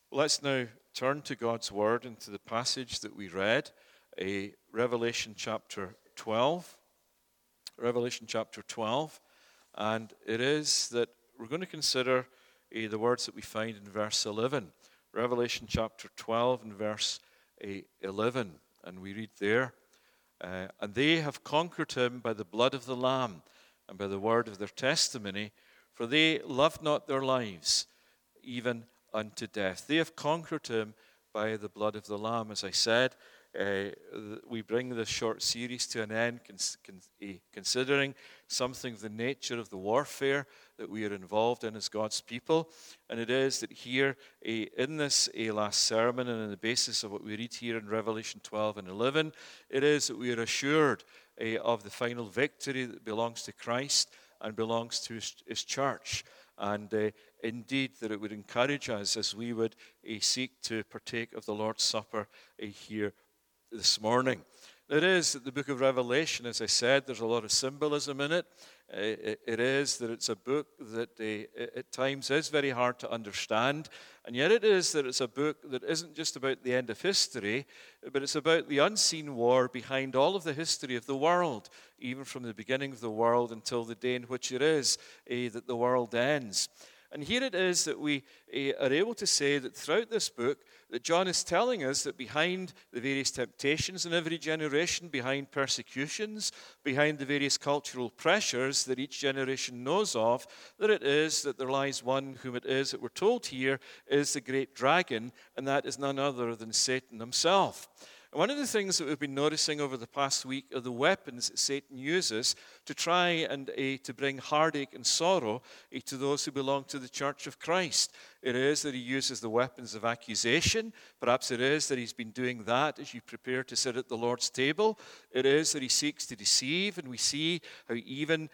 Let's now turn to God's Word and to the passage that we read, Revelation chapter 12. Revelation chapter 12. And it is that we're going to consider the words that we find in verse 11. Revelation chapter 12 and verse 11. And we read there, and they have conquered him by the blood of the Lamb and by the word of their testimony, for they loved not their lives, even unto death. They have conquered him by the blood of the Lamb. As I said, we bring this short series to an end, considering something of the nature of the warfare that we are involved in as God's people. And it is that here, in this last sermon, and on the basis of what we read here in Revelation 12 and 11, it is that we are assured of the final victory that belongs to Christ and belongs to his church. And indeed, that it would encourage us as we would seek to partake of the Lord's Supper here this morning. It is that the book of Revelation, as I said, there's a lot of symbolism in it. It is that it's a book that at times is very hard to understand, and yet it is that it's a book that isn't just about the end of history, but it's about the unseen war behind all of the history of the world, even from the beginning of the world until the day in which it is that the world ends. And here it is that we are able to say that throughout this book, that John is telling us that behind the various temptations in every generation, behind persecutions, behind the various cultural pressures that each generation knows of, that it is that there lies one whom it is that we're told here is the great dragon, and that is none other than Satan himself. One of the things that we've been noticing over the past week are the weapons that Satan uses to try and to bring heartache and sorrow to those who belong to the Church of Christ. It is that he uses the weapons of accusation. Perhaps it is that he's been doing that as you prepare to sit at the Lord's table. It is that he seeks to deceive, and we see how even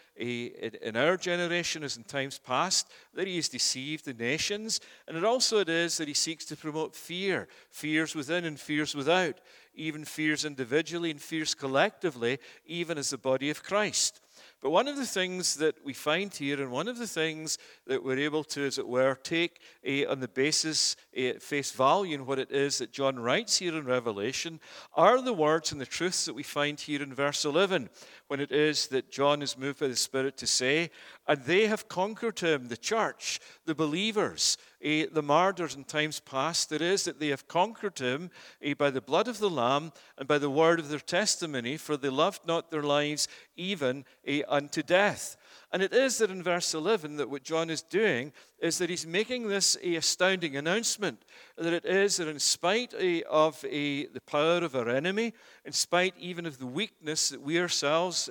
in our generation, as in times past, that he has deceived the nations. And it is that he seeks to promote fear, fears within and fears without, even fears individually and fears collectively, even as the body of Christ. But one of the things that we find here, and one of the things that we're able to, as it were, take on the basis, face value in what it is that John writes here in Revelation, are the words and the truths that we find here in verse 11, when it is that John is moved by the Spirit to say, and they have conquered him, the church, the believers, the martyrs in times past. It is that they have conquered him by the blood of the Lamb and by the word of their testimony, for they loved not their lives even unto death. And it is that in verse 11 that what John is doing is that he's making this astounding announcement, that it is that in spite of the power of our enemy, in spite even of the weakness that we ourselves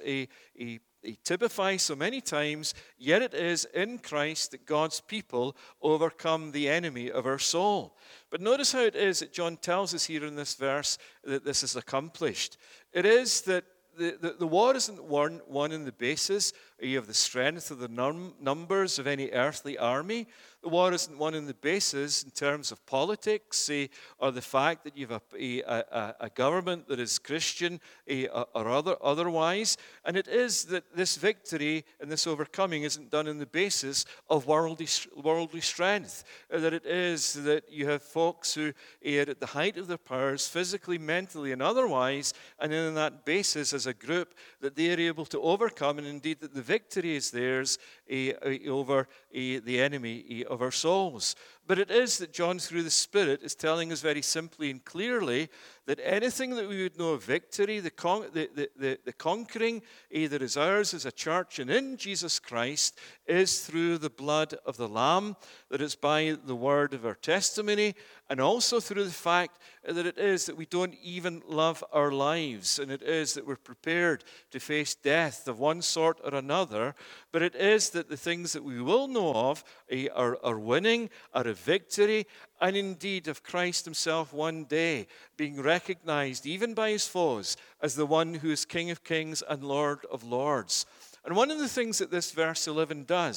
typify so many times, yet it is in Christ that God's people overcome the enemy of our soul. But notice how it is that John tells us here in this verse that this is accomplished. It is that the war isn't won in the basis of the strength of the numbers of any earthly army. The war isn't won in the basis in terms of politics or the fact that you have a government that is Christian or otherwise. And it is that this victory and this overcoming isn't done in the basis of worldly strength. That it is that you have folks who are at the height of their powers, physically, mentally, and otherwise, and in that basis as a group that they are able to overcome, and indeed that the victory is theirs over the enemy of our souls. But it is that John, through the Spirit, is telling us very simply and clearly that anything that we would know of victory, the conquering that is ours as a church and in Jesus Christ, is through the blood of the Lamb, that is by the word of our testimony, and also through the fact that it is that we don't even love our lives, and it is that we're prepared to face death of one sort or another, but it is that the things that we will know of are winning, are a victory, and indeed of Christ himself one day being recognized even by his foes as the one who is King of kings and Lord of lords. And one of the things that this verse 11 does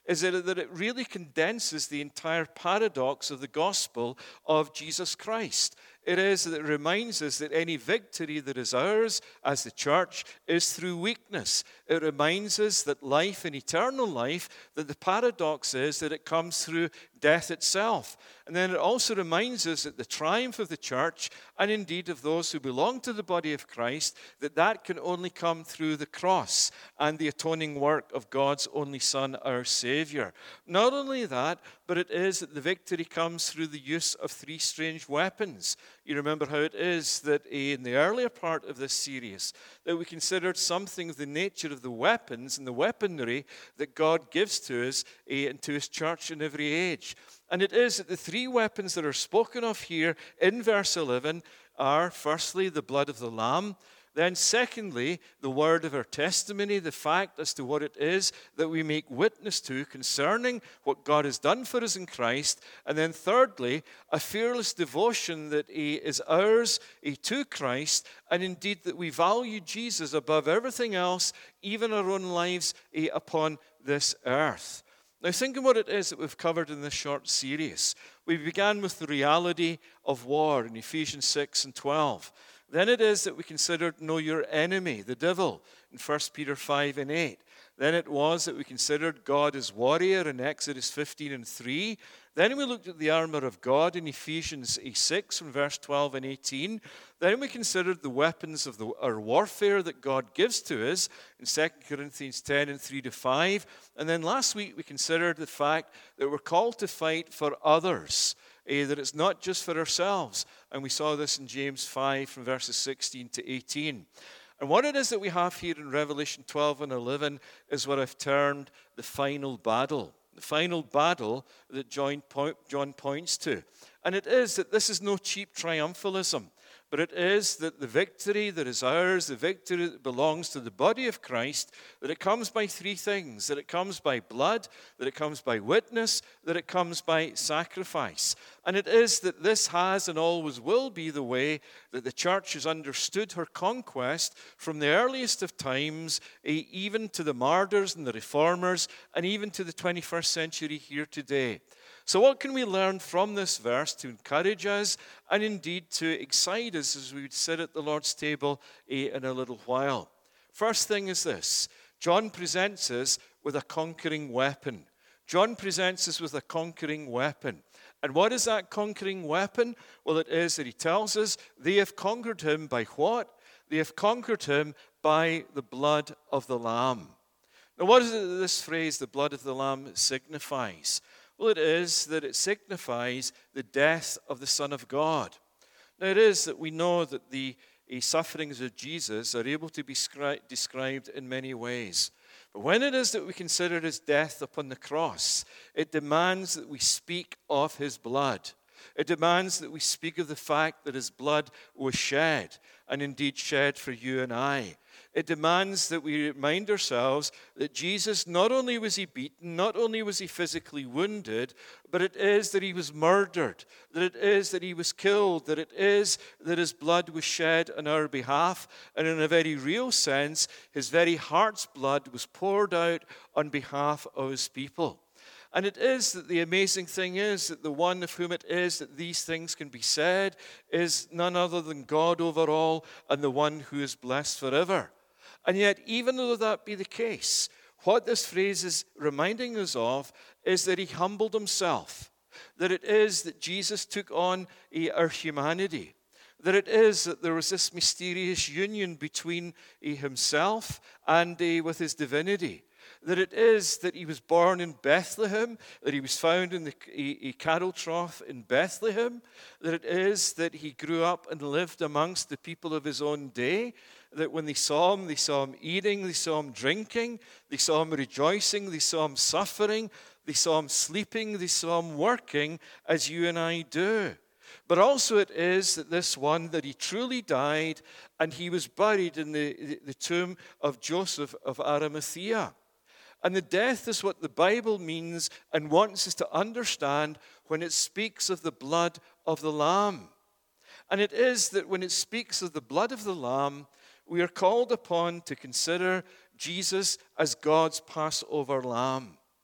is that it really condenses the entire paradox of the gospel of Jesus Christ. It is that it reminds us that any victory that is ours as the church is through weakness. It reminds us that life and eternal life, that the paradox is that it comes through death itself. And then it also reminds us that the triumph of the church, and indeed of those who belong to the body of Christ, that can only come through the cross and the atoning work of God's only Son, our Savior. Not only that, but it is that the victory comes through the use of three strange weapons. You remember how it is that in the earlier part of this series that we considered something of the nature of the weapons and the weaponry that God gives to us and to his church in every age. And it is that the three weapons that are spoken of here in verse 11 are, firstly, the blood of the Lamb. Then secondly, the word of our testimony, the fact as to what it is that we make witness to concerning what God has done for us in Christ. And then thirdly, a fearless devotion that is ours to Christ, and indeed that we value Jesus above everything else, even our own lives upon this earth. Now think of what it is that we've covered in this short series. We began with the reality of war in Ephesians 6 and 12. Then it is that we considered know your enemy, the devil, in 1 Peter 5 and 8. Then it was that we considered God as warrior in Exodus 15 and 3. Then we looked at the armor of God in Ephesians 6 from verse 12 and 18. Then we considered the weapons of our warfare that God gives to us in 2 Corinthians 10 and 3 to 5. And then last week we considered the fact that we're called to fight for others. That it's not just for ourselves. And we saw this in James 5 from verses 16 to 18. And what it is that we have here in Revelation 12 and 11 is what I've termed the final battle. The final battle that John points to. And it is that this is no cheap triumphalism, but it is that the victory that is ours, the victory that belongs to the body of Christ, that it comes by three things. That it comes by blood, that it comes by witness, that it comes by sacrifice. And it is that this has and always will be the way that the church has understood her conquest from the earliest of times, even to the martyrs and the reformers, and even to the 21st century here today. So what can we learn from this verse to encourage us and indeed to excite us as we would sit at the Lord's table in a little while? First thing is this. John presents us with a conquering weapon. John presents us with a conquering weapon. And what is that conquering weapon? Well, it is that he tells us they have conquered him by what? They have conquered him by the blood of the Lamb. Now, what is it that this phrase, the blood of the Lamb, signifies? Well, it is that it signifies the death of the Son of God. Now, it is that we know that the sufferings of Jesus are able to be described in many ways. But when it is that we consider his death upon the cross, it demands that we speak of his blood. It demands that we speak of the fact that his blood was shed, and indeed shed for you and I. It demands that we remind ourselves that Jesus, not only was he beaten, not only was he physically wounded, but it is that he was murdered, that it is that he was killed, that it is that his blood was shed on our behalf, and in a very real sense, his very heart's blood was poured out on behalf of his people. And it is that the amazing thing is that the one of whom it is that these things can be said is none other than God over all and the one who is blessed forever. And yet, even though that be the case, what this phrase is reminding us of is that he humbled himself. That it is that Jesus took on our humanity. That it is that there was this mysterious union between himself and with his divinity. That it is that he was born in Bethlehem, that he was found in the cattle trough in Bethlehem, that it is that he grew up and lived amongst the people of his own day, that when they saw him eating, they saw him drinking, they saw him rejoicing, they saw him suffering, they saw him sleeping, they saw him working as you and I do. But also it is that this one, that he truly died and he was buried in the tomb of Joseph of Arimathea. And the death is what the Bible means and wants us to understand when it speaks of the blood of the Lamb. And it is that when it speaks of the blood of the Lamb, we are called upon to consider Jesus as God's Passover Lamb.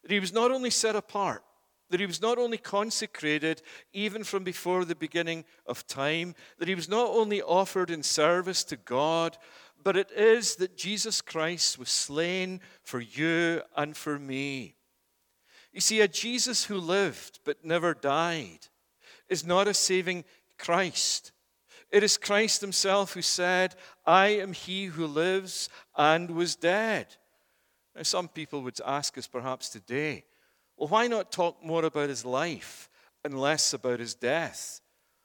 that he was not only set apart, that he was not only consecrated even from before the beginning of time, that he was not only offered in service to God, but it is that Jesus Christ was slain for you and for me. You see, a Jesus who lived but never died is not a saving Christ. It is Christ himself who said, I am he who lives and was dead. Now, some people would ask us perhaps today, well, why not talk more about his life and less about his death?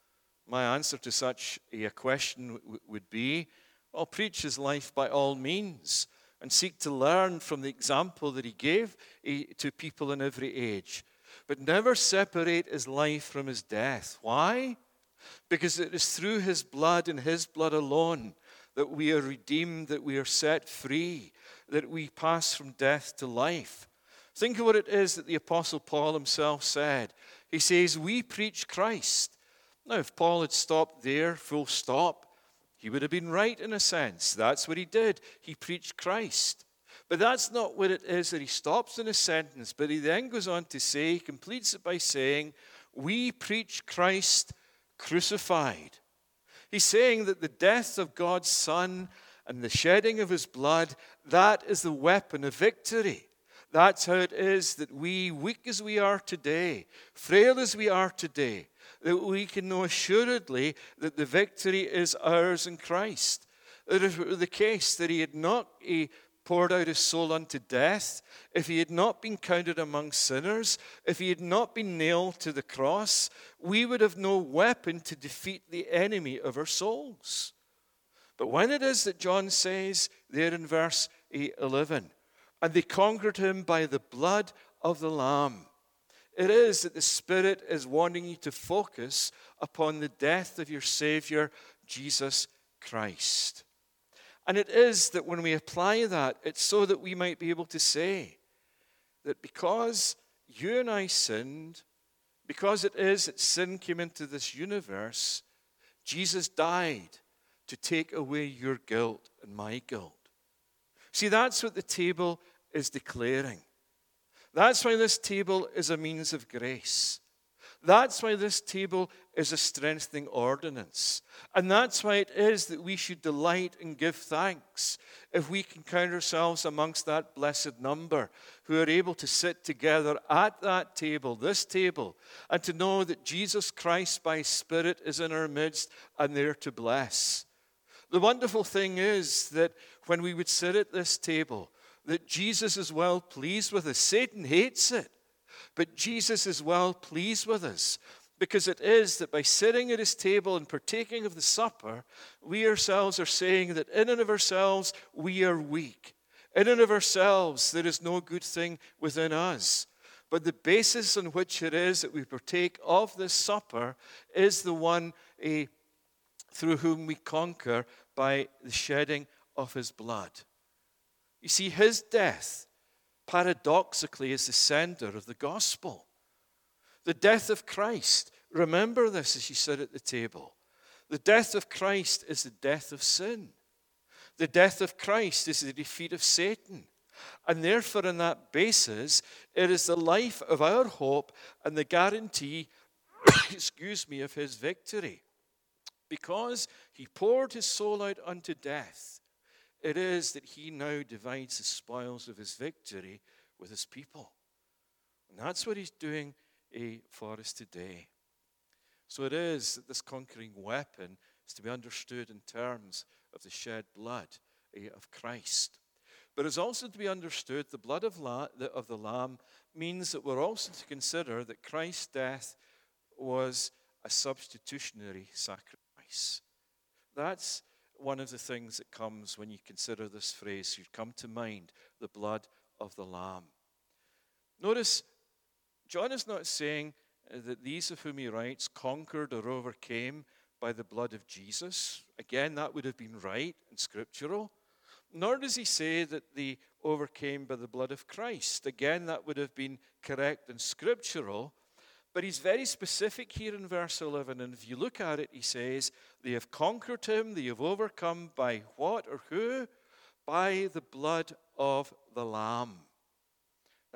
My answer to such a question would be, well, preach his life by all means and seek to learn from the example that he gave to people in every age. But never separate his life from his death. Why? Because it is through his blood and his blood alone that we are redeemed, that we are set free, that we pass from death to life. Think of what it is that the Apostle Paul himself said. He says, we preach Christ. Now, if Paul had stopped there, full stop, he would have been right in a sense. That's what he did. He preached Christ. But that's not what it is that he stops in a sentence. But he then goes on to say, he completes it by saying, we preach Christ crucified. He's saying that the death of God's Son and the shedding of his blood, that is the weapon of victory. That's how it is that we, weak as we are today, frail as we are today, that we can know assuredly that the victory is ours in Christ. That if it were the case that he had not poured out his soul unto death, if he had not been counted among sinners, if he had not been nailed to the cross, we would have no weapon to defeat the enemy of our souls. But when it is that John says there in verse 11, and they conquered him by the blood of the Lamb, it is that the Spirit is wanting you to focus upon the death of your Savior, Jesus Christ. And it is that when we apply that, it's so that we might be able to say that because you and I sinned, because it is that sin came into this universe, Jesus died to take away your guilt and my guilt. See, that's what the table is declaring. That's why this table is a means of grace. That's why this table is a strengthening ordinance. And that's why it is that we should delight and give thanks if we can count ourselves amongst that blessed number who are able to sit together at that table, this table, and to know that Jesus Christ by His Spirit is in our midst and there to bless. The wonderful thing is that when we would sit at this table, that Jesus is well pleased with us. Satan hates it, but Jesus is well pleased with us, because it is that by sitting at his table and partaking of the supper, we ourselves are saying that in and of ourselves we are weak. In and of ourselves there is no good thing within us. But the basis on which it is that we partake of this supper is the one through whom we conquer by the shedding of his blood. You see, his death, paradoxically, is the center of the gospel. The death of Christ, remember this as you sit at the table. The death of Christ is the death of sin. The death of Christ is the defeat of Satan. And therefore, on that basis, it is the life of our hope and the guarantee, of his victory. Because he poured his soul out unto death, it is that he now divides the spoils of his victory with his people. And that's what he's doing for us today. So it is that this conquering weapon is to be understood in terms of the shed blood of Christ. But it's also to be understood the blood of the Lamb means that we're also to consider that Christ's death was a substitutionary sacrifice. That's one of the things that comes when you consider this phrase. You come to mind the blood of the Lamb. Notice, John is not saying that these of whom he writes conquered or overcame by the blood of Jesus. Again, that would have been right and scriptural. Nor does he say that they overcame by the blood of Christ. Again, that would have been correct and scriptural. But he's very specific here in verse 11. And if you look at it, he says, they have conquered him, they have overcome by what or who? By the blood of the Lamb.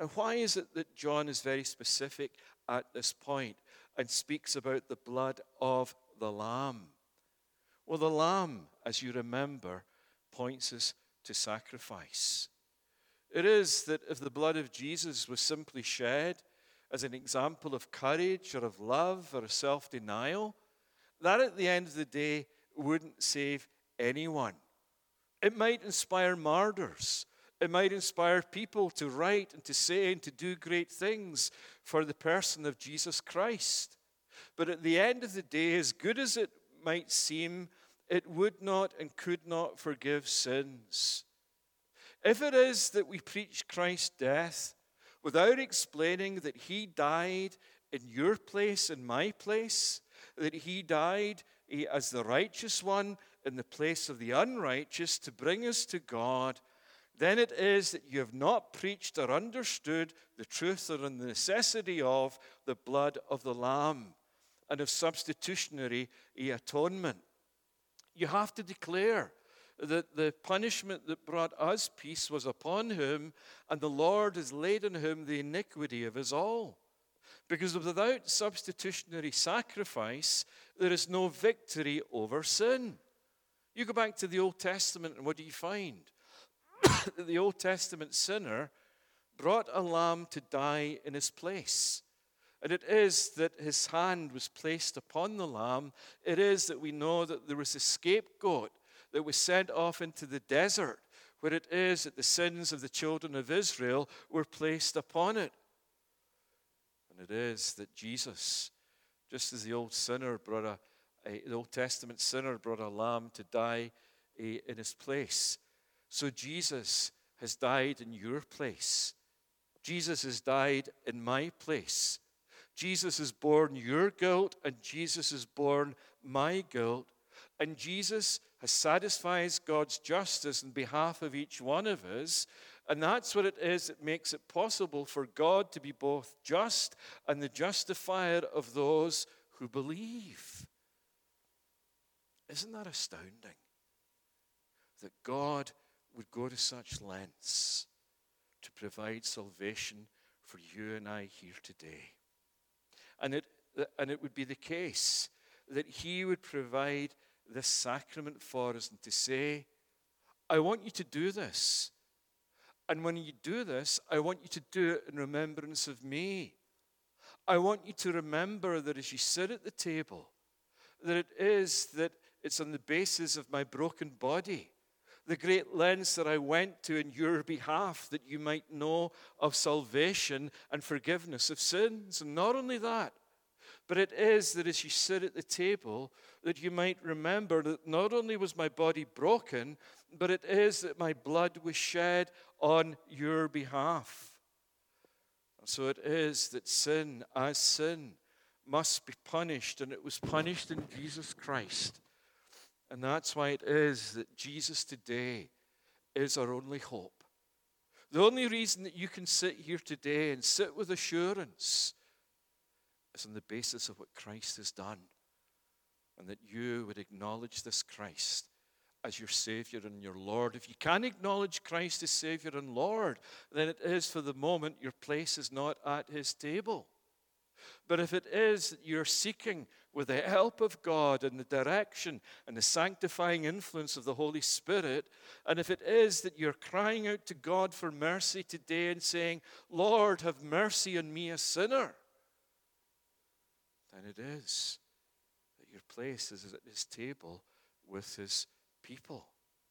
And why is it that John is very specific at this point and speaks about the blood of the Lamb? Well, the Lamb, as you remember, points us to sacrifice. It is that if the blood of Jesus was simply shed as an example of courage or of love or of self-denial, that at the end of the day wouldn't save anyone. It might inspire martyrs. It might inspire people to write and to say and to do great things for the person of Jesus Christ. But at the end of the day, as good as it might seem, it would not and could not forgive sins. If it is that we preach Christ's death without explaining that he died in your place and my place, that he died as the righteous one in the place of the unrighteous to bring us to God, then it is that you have not preached or understood the truth or the necessity of the blood of the Lamb and of substitutionary atonement. You have to declare that the punishment that brought us peace was upon him, and the Lord has laid on him the iniquity of us all. Because without substitutionary sacrifice, there is no victory over sin. You go back to the Old Testament, and what do you find? The Old Testament sinner brought a lamb to die in his place. And it is that his hand was placed upon the lamb. It is that we know that there was a scapegoat that was sent off into the desert, where it is that the sins of the children of Israel were placed upon it. And it is that Jesus, just as the old Testament sinner brought a lamb to die in his place, so Jesus has died in your place. Jesus has died in my place. Jesus has borne your guilt, and Jesus has borne my guilt. And Jesus has satisfied God's justice on behalf of each one of us. And that's what it is that makes it possible for God to be both just and the justifier of those who believe. Isn't that astounding? That God would go to such lengths to provide salvation for you and I here today. And it would be the case that he would provide this sacrament for us and to say, I want you to do this. And when you do this, I want you to do it in remembrance of me. I want you to remember that as you sit at the table, that it's on the basis of my broken body, the great lengths that I went to in your behalf, that you might know of salvation and forgiveness of sins. And not only that, but it is that as you sit at the table, that you might remember that not only was my body broken, but it is that my blood was shed on your behalf. And so it is that sin, as sin, must be punished, and it was punished in Jesus Christ. And that's why it is that Jesus today is our only hope. The only reason that you can sit here today and sit with assurance is on the basis of what Christ has done, and that you would acknowledge this Christ as your Savior and your Lord. If you can't acknowledge Christ as Savior and Lord, then it is for the moment your place is not at his table. But if it is that you're seeking with the help of God and the direction and the sanctifying influence of the Holy Spirit, and if it is that you're crying out to God for mercy today and saying, Lord, have mercy on me, a sinner, then it is that your place is at his table with his people.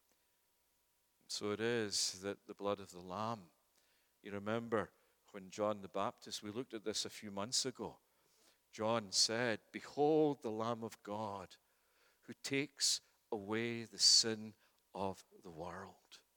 So it is that the blood of the Lamb, you remember when John the Baptist, we looked at this a few months ago, John said, behold the Lamb of God who takes away the sin of the world.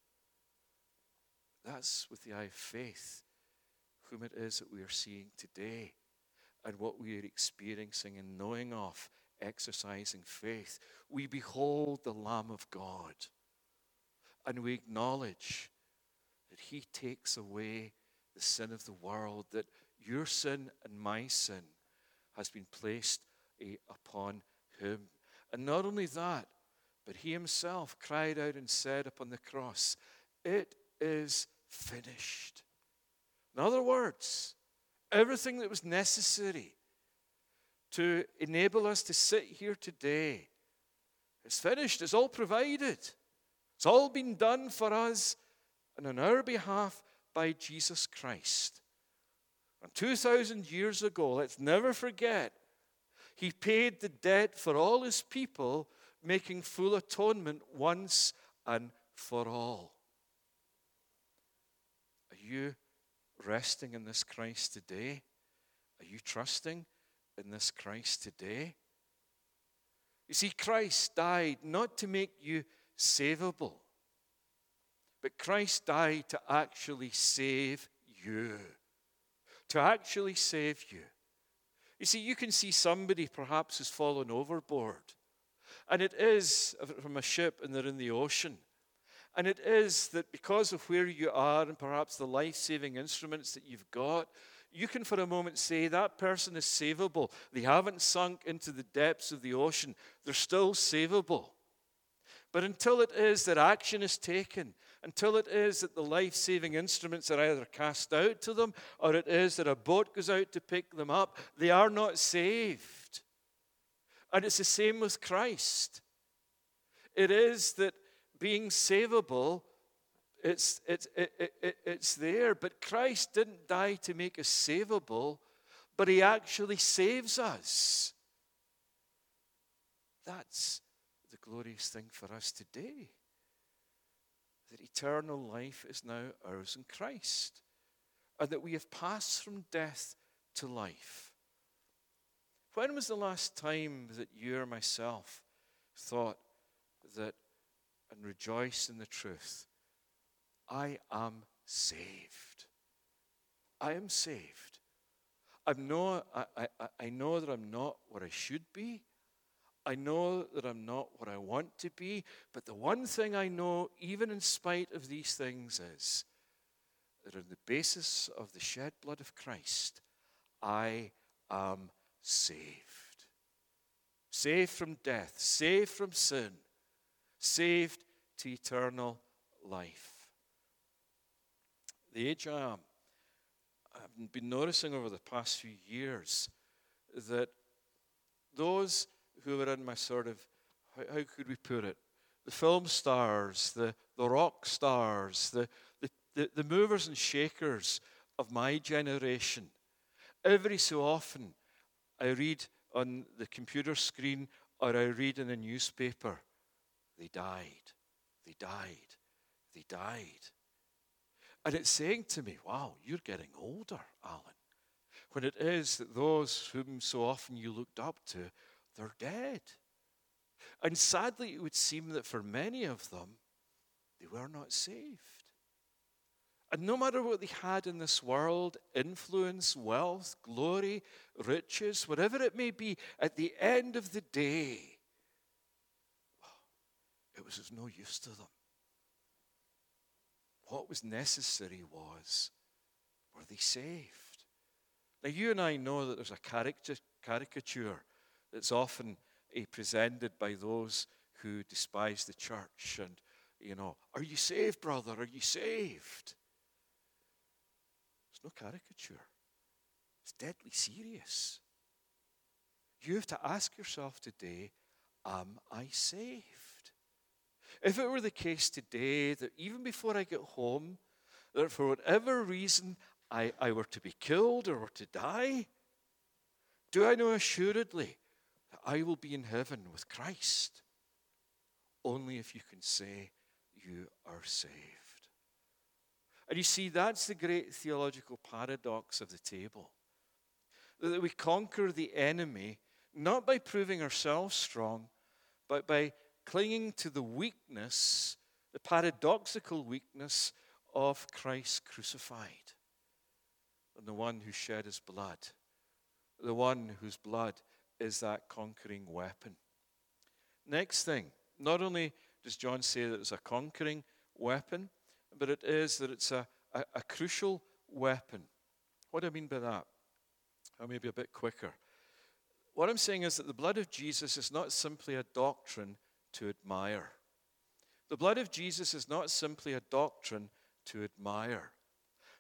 That's with the eye of faith whom it is that we are seeing today, and what we are experiencing and knowing of, exercising faith. We behold the Lamb of God, and we acknowledge that he takes away the sin of the world, that your sin and my sin has been placed upon him. And not only that, but he himself cried out and said upon the cross, it is finished. In other words, everything that was necessary to enable us to sit here today is finished. It's all provided. It's all been done for us and on our behalf by Jesus Christ. And 2,000 years ago, let's never forget, he paid the debt for all his people, making full atonement once and for all. Are you resting in this Christ today? Are you trusting in this Christ today? You see, Christ died not to make you savable, but Christ died to actually save you. To actually save you. You see, you can see somebody perhaps who's fallen overboard. And it is from a ship and they're in the ocean. And it is that because of where you are and perhaps the life-saving instruments that you've got, you can for a moment say that person is savable. They haven't sunk into the depths of the ocean. They're still savable. But until it is that action is taken, until it is that the life-saving instruments are either cast out to them or it is that a boat goes out to pick them up, they are not saved. And it's the same with Christ. It is that being savable, it's there. But Christ didn't die to make us savable, but he actually saves us. That's the glorious thing for us today. That eternal life is now ours in Christ. And that we have passed from death to life. When was the last time that you or myself thought that and rejoiced in the truth? I am saved. I am saved. I know that I'm not what I should be. I know that I'm not what I want to be. But the one thing I know, even in spite of these things, is that on the basis of the shed blood of Christ, I am saved. Saved from death, saved from sin, saved to eternal life. The age I am, I've been noticing over the past few years that those who were in my sort of, how could we put it, the film stars, the rock stars, the movers and shakers of my generation, every so often I read on the computer screen or I read in a newspaper, they died, they died, they died. And it's saying to me, wow, you're getting older, Alan. When it is that those whom so often you looked up to, they're dead. And sadly, it would seem that for many of them, they were not saved. And no matter what they had in this world, influence, wealth, glory, riches, whatever it may be, at the end of the day, it was of no use to them. What was necessary was, were they saved? Now, you and I know that there's a caricature that's often presented by those who despise the church. And, are you saved, brother? Are you saved? It's no caricature. It's deadly serious. You have to ask yourself today, am I saved? If it were the case today that even before I get home, that for whatever reason I were to be killed or were to die, do I know assuredly that I will be in heaven with Christ? Only if you can say you are saved. And you see, that's the great theological paradox of the table. That we conquer the enemy not by proving ourselves strong, but by clinging to the weakness, the paradoxical weakness of Christ crucified. And the one who shed his blood. The one whose blood is that conquering weapon. Next thing, not only does John say that it's a conquering weapon, but it is that it's a crucial weapon. What do I mean by that? I'll maybe a bit quicker. What I'm saying is that the blood of Jesus is not simply a doctrine to admire. The blood of Jesus is not simply a doctrine to admire.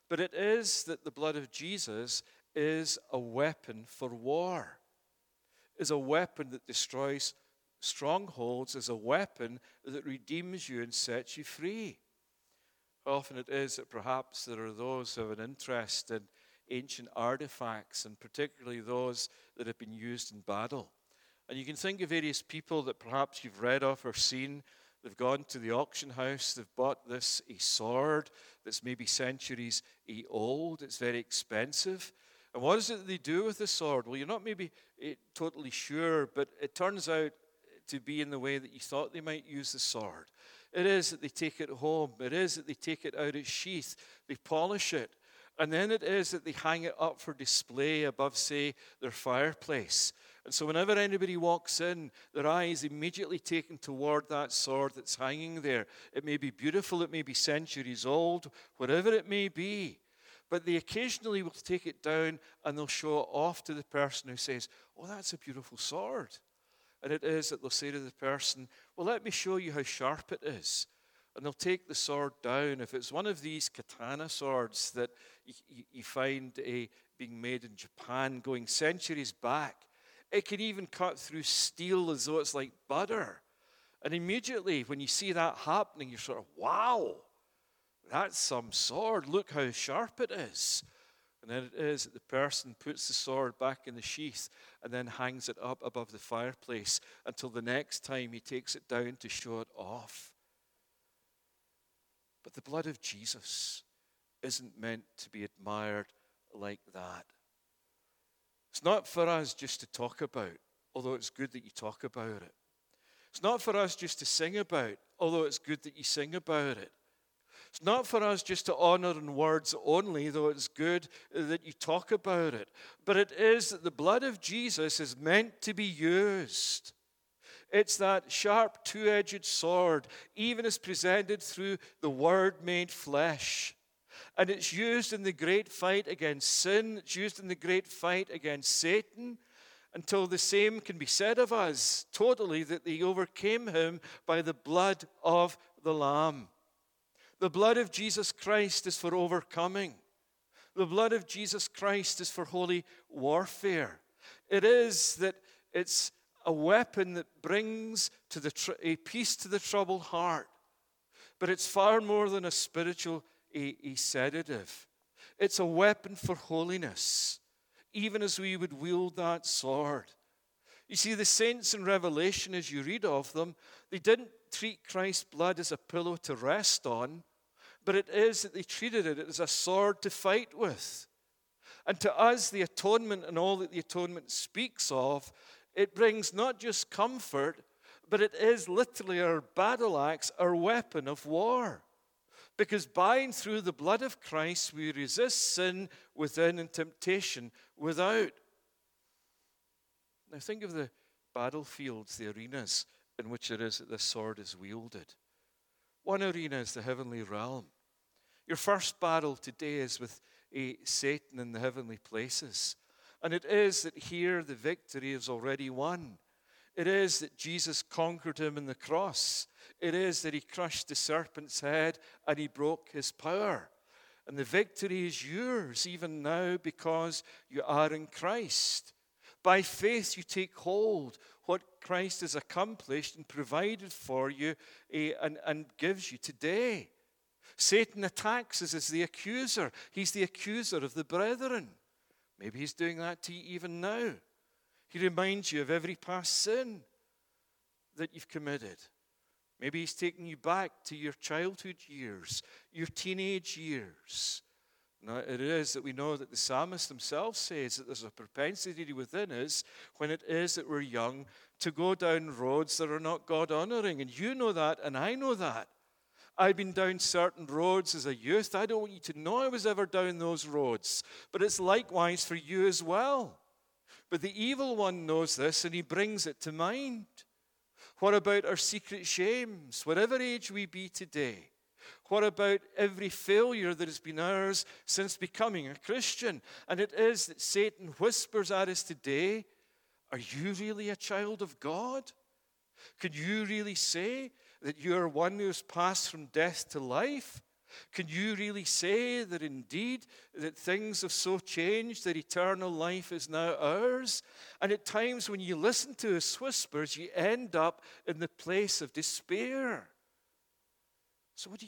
But it is that the blood of Jesus is a weapon for war, is a weapon that destroys strongholds, is a weapon that redeems you and sets you free. Often it is that perhaps there are those who have an interest in ancient artifacts, and particularly those that have been used in battle. And you can think of various people that perhaps you've read of or seen. They've gone to the auction house, they've bought a sword that's maybe centuries old, it's very expensive. And what is it that they do with the sword? Well, you're not maybe totally sure, but it turns out to be in the way that you thought they might use the sword. It is that they take it home. It is that they take it out its sheath. They polish it. And then it is that they hang it up for display above, say, their fireplace. And so whenever anybody walks in, their eye is immediately taken toward that sword that's hanging there. It may be beautiful, it may be centuries old, whatever it may be. But they occasionally will take it down and they'll show it off to the person who says, "Oh, that's a beautiful sword." And it is that they'll say to the person, "Well, let me show you how sharp it is." And they'll take the sword down. If it's one of these katana swords that you find being made in Japan going centuries back, it can even cut through steel as though it's like butter. And immediately when you see that happening, you're sort of, wow, that's some sword. Look how sharp it is. And then it is that the person puts the sword back in the sheath and then hangs it up above the fireplace until the next time he takes it down to show it off. But the blood of Jesus isn't meant to be admired like that. It's not for us just to talk about, although it's good that you talk about it. It's not for us just to sing about, although it's good that you sing about it. It's not for us just to honor in words only, though it's good that you talk about it. But it is that the blood of Jesus is meant to be used. It's that sharp two-edged sword, even as presented through the Word made flesh. And it's used in the great fight against sin. It's used in the great fight against Satan, until the same can be said of us totally, that they overcame him by the blood of the Lamb. The blood of Jesus Christ is for overcoming. The blood of Jesus Christ is for holy warfare. It is that it's a weapon that brings to a peace to the troubled heart. But it's far more than a spiritual a sedative. It's a weapon for holiness, even as we would wield that sword. You see, the saints in Revelation, as you read of them, they didn't treat Christ's blood as a pillow to rest on, but it is that they treated it as a sword to fight with. And to us, the atonement and all that the atonement speaks of, it brings not just comfort, but it is literally our battle axe, our weapon of war. Because by and through the blood of Christ, we resist sin within and temptation without. Now think of the battlefields, the arenas in which it is that this sword is wielded. One arena is the heavenly realm. Your first battle today is with Satan in the heavenly places. And it is that here the victory is already won. It is that Jesus conquered him in the cross. It is that he crushed the serpent's head and he broke his power. And the victory is yours even now because you are in Christ. By faith you take hold what Christ has accomplished and provided for you and gives you today. Satan attacks us as the accuser. He's the accuser of the brethren. Maybe he's doing that to you even now. He reminds you of every past sin that you've committed. Maybe he's taking you back to your childhood years, your teenage years. Now, it is that we know that the psalmist himself says that there's a propensity within us when it is that we're young to go down roads that are not God-honoring. And you know that, and I know that. I've been down certain roads as a youth. I don't want you to know I was ever down those roads. But it's likewise for you as well. But the evil one knows this, and he brings it to mind. What about our secret shames, whatever age we be today? What about every failure that has been ours since becoming a Christian? And it is that Satan whispers at us today, are you really a child of God? Could you really say that you are one who has passed from death to life? Can you really say that indeed that things have so changed that eternal life is now ours? And at times when you listen to his whispers, you end up in the place of despair. So what do?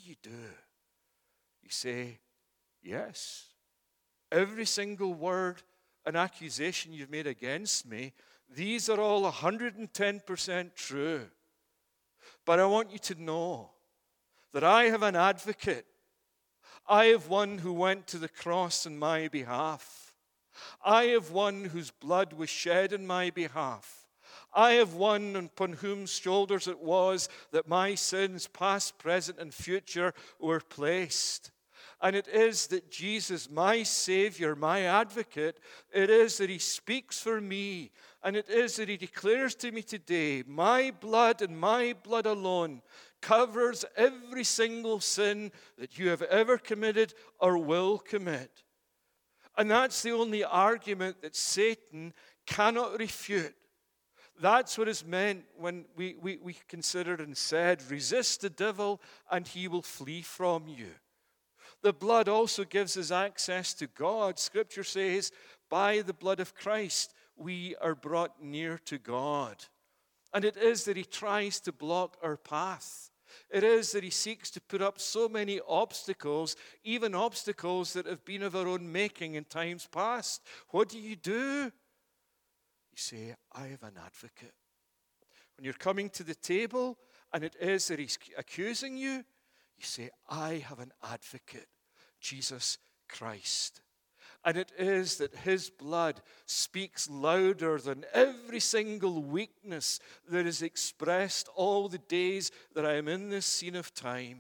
You say, yes. Every single word and accusation you've made against me, these are all 110% true. But I want you to know that I have an advocate. I have one who went to the cross on my behalf. I have one whose blood was shed on my behalf. I have one upon whose shoulders it was that my sins, past, present, and future, were placed. And it is that Jesus, my Savior, my advocate, it is that he speaks for me. And it is that he declares to me today, my blood and my blood alone covers every single sin that you have ever committed or will commit. And that's the only argument that Satan cannot refute. That's what is meant when we considered and said, resist the devil and he will flee from you. The blood also gives us access to God. Scripture says, by the blood of Christ, we are brought near to God. And it is that he tries to block our path. It is that he seeks to put up so many obstacles, even obstacles that have been of our own making in times past. What do? You say, I have an advocate. When you're coming to the table and it is that he's accusing you, you say, I have an advocate, Jesus Christ. And it is that his blood speaks louder than every single weakness that is expressed all the days that I am in this scene of time.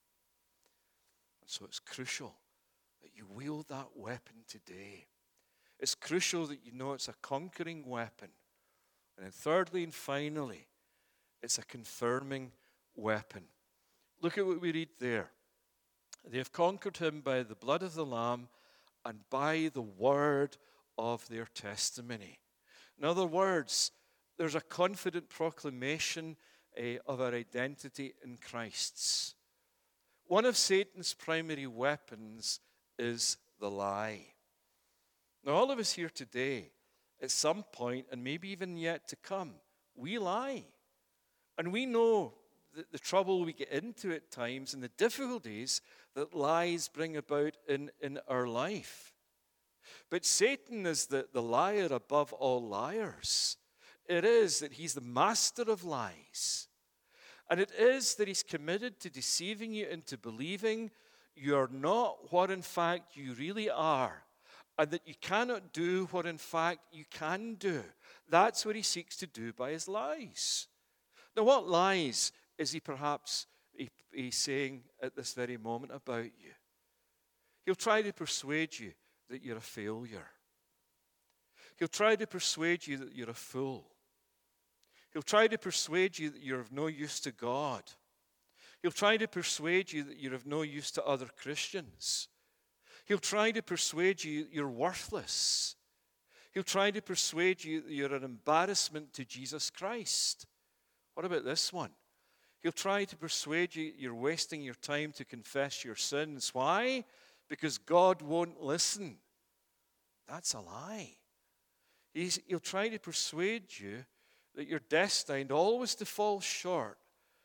And so it's crucial that you wield that weapon today. It's crucial that you know it's a conquering weapon. And then thirdly and finally, it's a confirming weapon. Look at what we read there. They have conquered him by the blood of the Lamb and by the word of their testimony. In other words, there's a confident proclamation of our identity in Christ's. One of Satan's primary weapons is the lie. Now, all of us here today, at some point, and maybe even yet to come, we lie. And we know the trouble we get into at times and the difficulties that lies bring about in our life. But Satan is the liar above all liars. It is that he's the master of lies. And it is that he's committed to deceiving you into believing you're not what in fact you really are, and that you cannot do what in fact you can do. That's what he seeks to do by his lies. Now, what lies is he perhaps he's saying at this very moment about you? He'll try to persuade you that you're a failure. He'll try to persuade you that you're a fool. He'll try to persuade you that you're of no use to God. He'll try to persuade you that you're of no use to other Christians. He'll try to persuade you that you're worthless. He'll try to persuade you that you're an embarrassment to Jesus Christ. What about this one? He'll try to persuade you you're wasting your time to confess your sins. Why? Because God won't listen. That's a lie. He'll try to persuade you that you're destined always to fall short,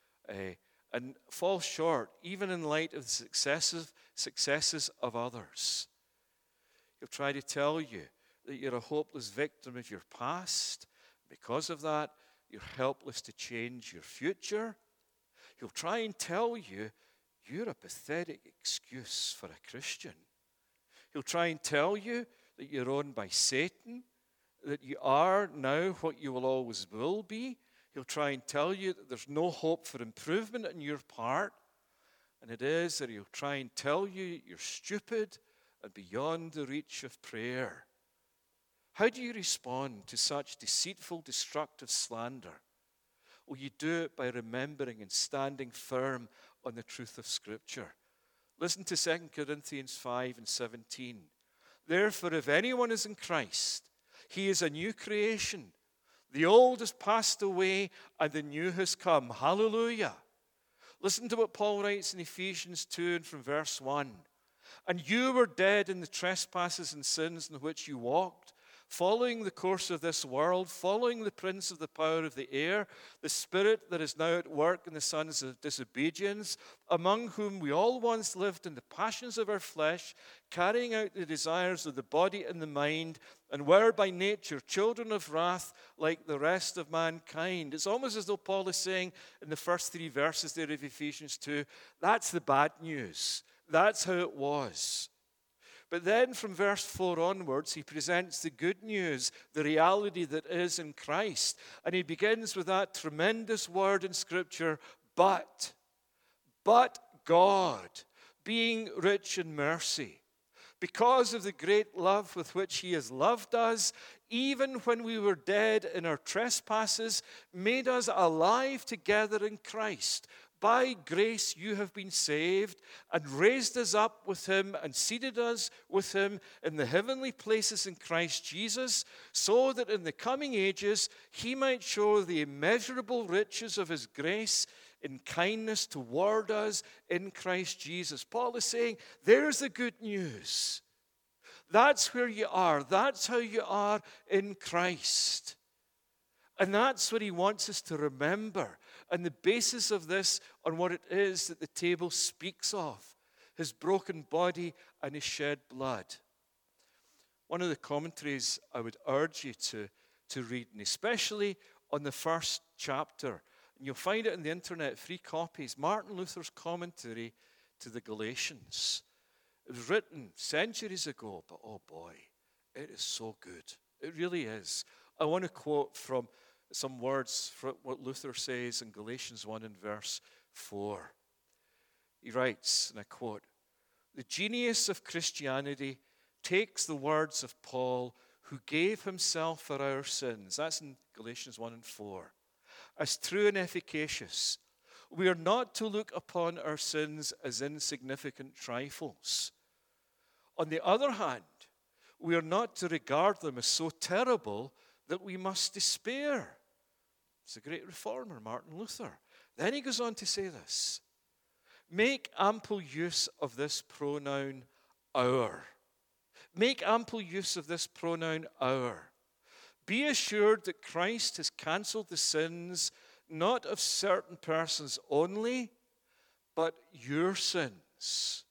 and fall short even in light of the successes of others. He'll try to tell you that you're a hopeless victim of your past. Because of that, you're helpless to change your future. He'll try and tell you you're a pathetic excuse for a Christian. He'll try and tell you that you're owned by Satan, that you are now what you will always will be. He'll try and tell you that there's no hope for improvement on your part. And it is that he'll try and tell you you're stupid and beyond the reach of prayer. How do you respond to such deceitful, destructive slander? Well, you do it by remembering and standing firm on the truth of Scripture. Listen to 2 Corinthians 5:17. Therefore, if anyone is in Christ, he is a new creation. The old has passed away and the new has come. Hallelujah. Listen to what Paul writes in Ephesians 2 and from verse 1. And you were dead in the trespasses and sins in which you walked, following the course of this world, following the prince of the power of the air, the spirit that is now at work in the sons of disobedience, among whom we all once lived in the passions of our flesh, carrying out the desires of the body and the mind, and were by nature children of wrath like the rest of mankind. It's almost as though Paul is saying in the first 3 verses there of Ephesians 2, that's the bad news. That's how it was. But then from verse 4 onwards, he presents the good news, the reality that is in Christ. And he begins with that tremendous word in Scripture, but God, being rich in mercy, because of the great love with which he has loved us, even when we were dead in our trespasses, made us alive together in Christ. By grace you have been saved, and raised us up with him and seated us with him in the heavenly places in Christ Jesus, so that in the coming ages he might show the immeasurable riches of his grace in kindness toward us in Christ Jesus. Paul is saying, there's the good news. That's where you are. That's how you are in Christ. And that's what he wants us to remember. And the basis of this on what it is that the table speaks of, his broken body and his shed blood. One of the commentaries I would urge you to read, and especially on the first chapter, and you'll find it on the internet, free copies, Martin Luther's commentary to the Galatians. It was written centuries ago, but oh boy, it is so good. It really is. I want to quote from some words from what Luther says in Galatians 1 and verse 4. He writes, and I quote, "The genius of Christianity takes the words of Paul, who gave himself for our sins," that's in Galatians 1 and 4, "as true and efficacious. We are not to look upon our sins as insignificant trifles. On the other hand, we are not to regard them as so terrible that we must despair." It's a great reformer, Martin Luther. Then he goes on to say this, "Make ample use of this pronoun, our." Make ample use of this pronoun, our. Be assured that Christ has cancelled the sins, not of certain persons only, but your sins.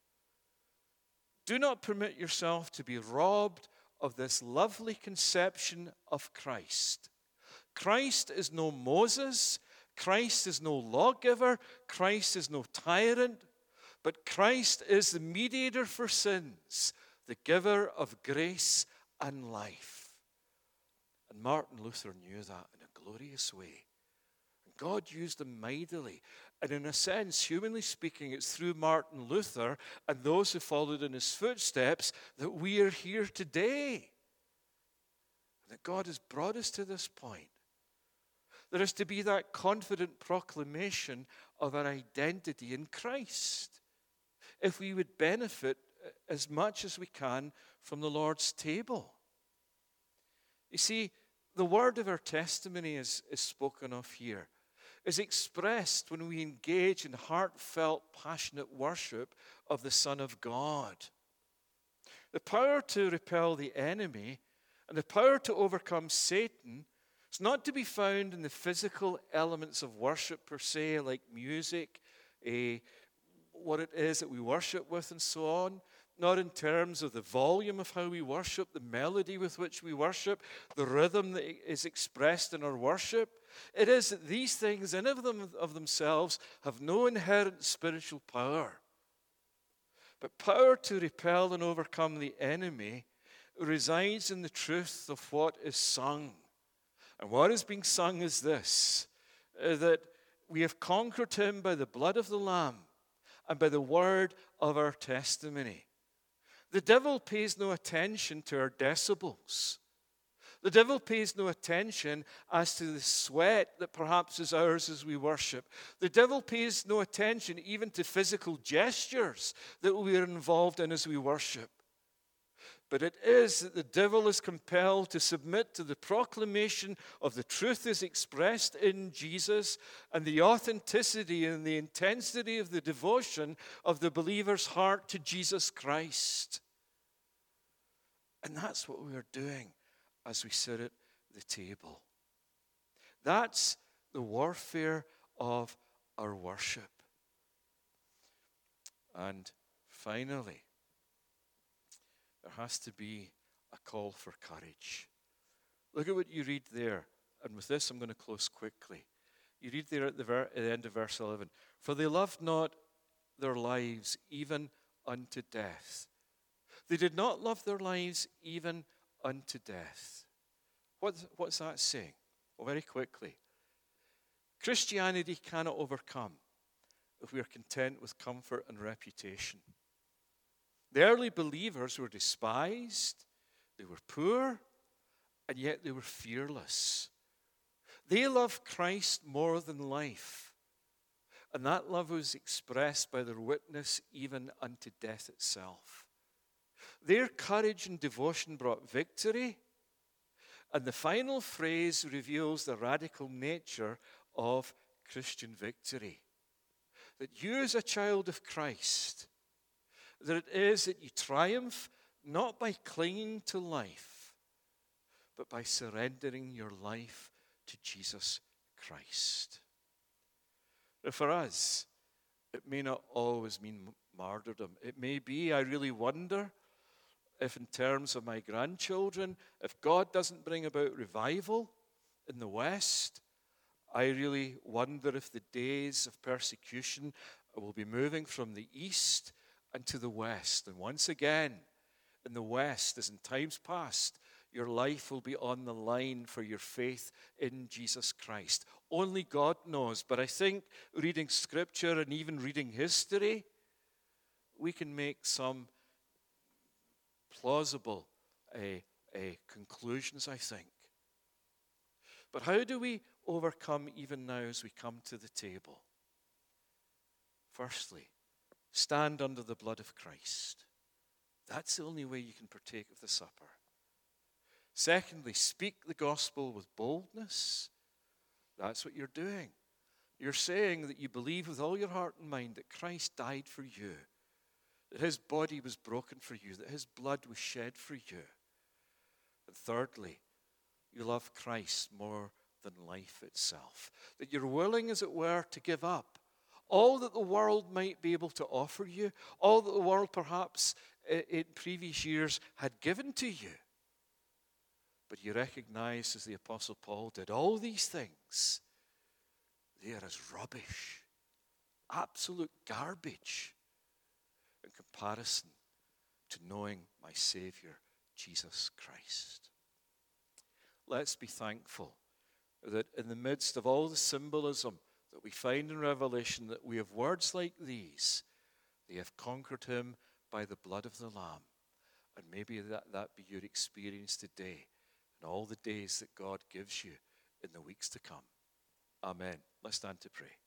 Do not permit yourself to be robbed of this lovely conception of Christ. Christ is no Moses. Christ is no lawgiver. Christ is no tyrant. But Christ is the mediator for sins, the giver of grace and life. And Martin Luther knew that in a glorious way. And God used him mightily. And in a sense, humanly speaking, it's through Martin Luther and those who followed in his footsteps that we are here today. And that God has brought us to this point. There is to be that confident proclamation of our identity in Christ, if we would benefit as much as we can from the Lord's table. You see, the word of our testimony is spoken of here, is expressed when we engage in heartfelt, passionate worship of the Son of God. The power to repel the enemy and the power to overcome Satan is not to be found in the physical elements of worship per se, like music, what it is that we worship with and so on. Not in terms of the volume of how we worship, the melody with which we worship, the rhythm that is expressed in our worship. It is that these things in of themselves have no inherent spiritual power. But power to repel and overcome the enemy resides in the truth of what is sung. And what is being sung is this, that we have conquered him by the blood of the Lamb and by the word of our testimony. The devil pays no attention to our decibels. The devil pays no attention as to the sweat that perhaps is ours as we worship. The devil pays no attention even to physical gestures that we are involved in as we worship. But it is that the devil is compelled to submit to the proclamation of the truth as expressed in Jesus and the authenticity and the intensity of the devotion of the believer's heart to Jesus Christ. And that's what we are doing as we sit at the table. That's the warfare of our worship. And finally, there has to be a call for courage. Look at what you read there. And with this, I'm going to close quickly. You read there at the end of verse 11. For they loved not their lives even unto death. They did not love their lives even unto death. What's that saying? Well, very quickly. Christianity cannot overcome if we are content with comfort and reputation. The early believers were despised, they were poor, and yet they were fearless. They loved Christ more than life, and that love was expressed by their witness even unto death itself. Their courage and devotion brought victory, and the final phrase reveals the radical nature of Christian victory. That you as a child of Christ, that it is that you triumph not by clinging to life, but by surrendering your life to Jesus Christ. Now for us, it may not always mean martyrdom. It may be, I really wonder, if in terms of my grandchildren, if God doesn't bring about revival in the West, I really wonder if the days of persecution will be moving from the East and to the West. And once again, in the West, as in times past, your life will be on the line for your faith in Jesus Christ. Only God knows. But I think reading Scripture and even reading history, we can make some plausible conclusions, I think. But how do we overcome even now as we come to the table? Firstly, stand under the blood of Christ. That's the only way you can partake of the supper. Secondly, speak the gospel with boldness. That's what you're doing. You're saying that you believe with all your heart and mind that Christ died for you, that his body was broken for you, that his blood was shed for you. And thirdly, you love Christ more than life itself. That you're willing, as it were, to give up all that the world might be able to offer you, all that the world perhaps in previous years had given to you. But you recognize, as the Apostle Paul did, all these things, they are as rubbish, absolute garbage in comparison to knowing my Savior, Jesus Christ. Let's be thankful that in the midst of all the symbolism that we find in Revelation, that we have words like these. They have conquered him by the blood of the Lamb. And maybe that be your experience today and all the days that God gives you in the weeks to come. Amen. Let's stand to pray.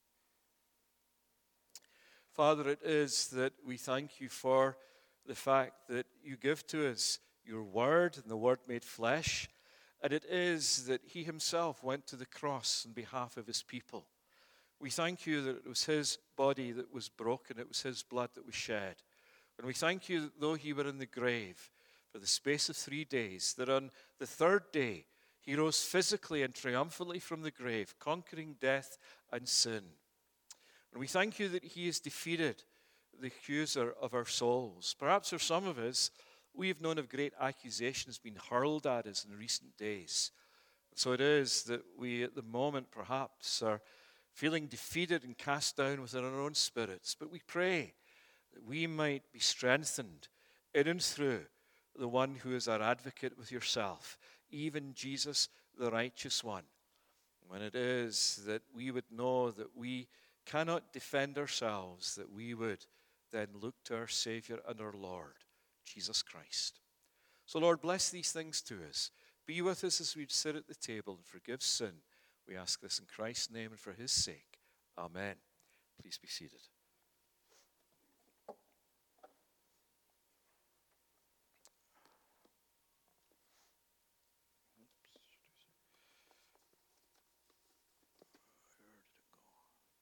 Father, it is that we thank you for the fact that you give to us your word and the word made flesh. And it is that he himself went to the cross on behalf of his people. We thank you that it was his body that was broken. It was his blood that was shed. And we thank you that though he were in the grave for the space of 3 days, that on the third day he rose physically and triumphantly from the grave, conquering death and sin. And we thank you that he has defeated the accuser of our souls. Perhaps for some of us, we have known of great accusations being hurled at us in recent days. So it is that we at the moment perhaps are feeling defeated and cast down within our own spirits. But we pray that we might be strengthened in and through the one who is our advocate with yourself, even Jesus, the righteous one. When it is that we would know that we cannot defend ourselves, that we would then look to our Savior and our Lord, Jesus Christ. So Lord, bless these things to us. Be with us as we sit at the table and forgive sin. We ask this in Christ's name and for his sake. Amen. Please be seated.